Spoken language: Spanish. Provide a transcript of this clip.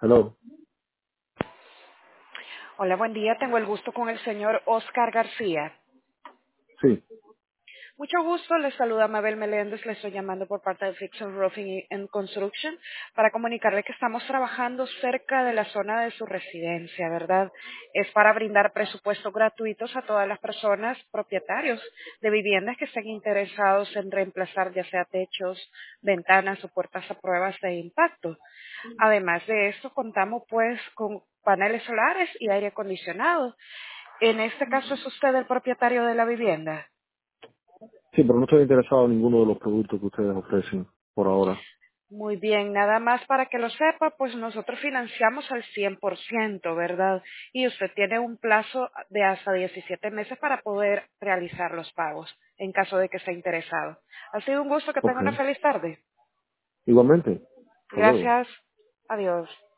Hello. Hola, buen día. Tengo el gusto con el señor Oscar García. Sí, Mucho gusto. Les saluda Mabel Meléndez. Le estoy llamando por parte de Fixon Roofing and Construction para comunicarle que estamos trabajando cerca de la zona de su residencia, ¿verdad? Es para brindar presupuestos gratuitos a todas las personas propietarios de viviendas que estén interesados en reemplazar ya sea techos, ventanas o puertas a pruebas de impacto. Además de esto, contamos pues con paneles solares y aire acondicionado. En este caso, ¿es usted el propietario de la vivienda? sí, pero no estoy interesado en ninguno de los productos que ustedes ofrecen por ahora. Muy bien, nada más para que lo sepa, pues nosotros financiamos al 100%, ¿verdad? Y usted tiene un plazo de hasta 17 meses para poder realizar los pagos, en caso de que esté interesado. Ha sido un gusto, que Ok. tenga una feliz tarde. Igualmente. Hasta luego. Gracias. Adiós.